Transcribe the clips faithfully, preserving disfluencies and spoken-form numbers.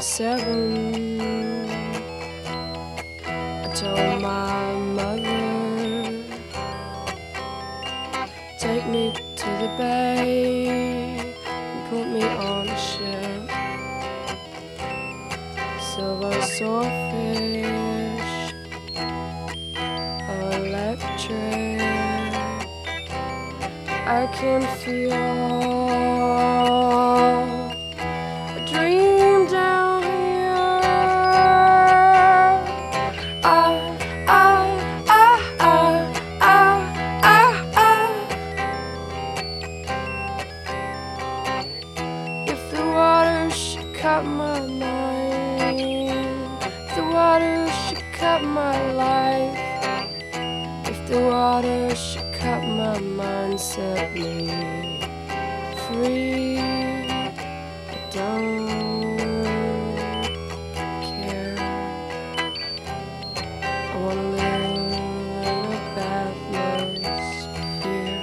seven, I told my mother, take me to the bay and put me on a ship. Silver swordfish, electric, I can feel a dream down here. I, I, I, I, I, I, I. If the water should cut my mind, if the water should cut my life, if the water should cut my mind, set me free. I don't care. I wanna live in a bathless fear.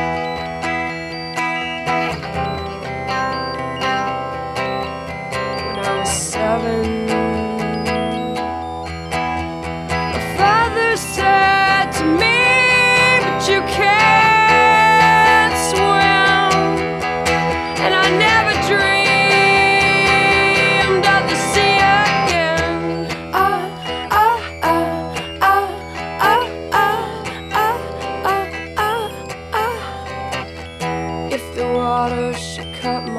When I was seven, my father said to me, "But you can't swim," and I never dreamed of the sea again. Ah, ah, ah, ah, ah, ah, ah, ah, ah. If the water should cut my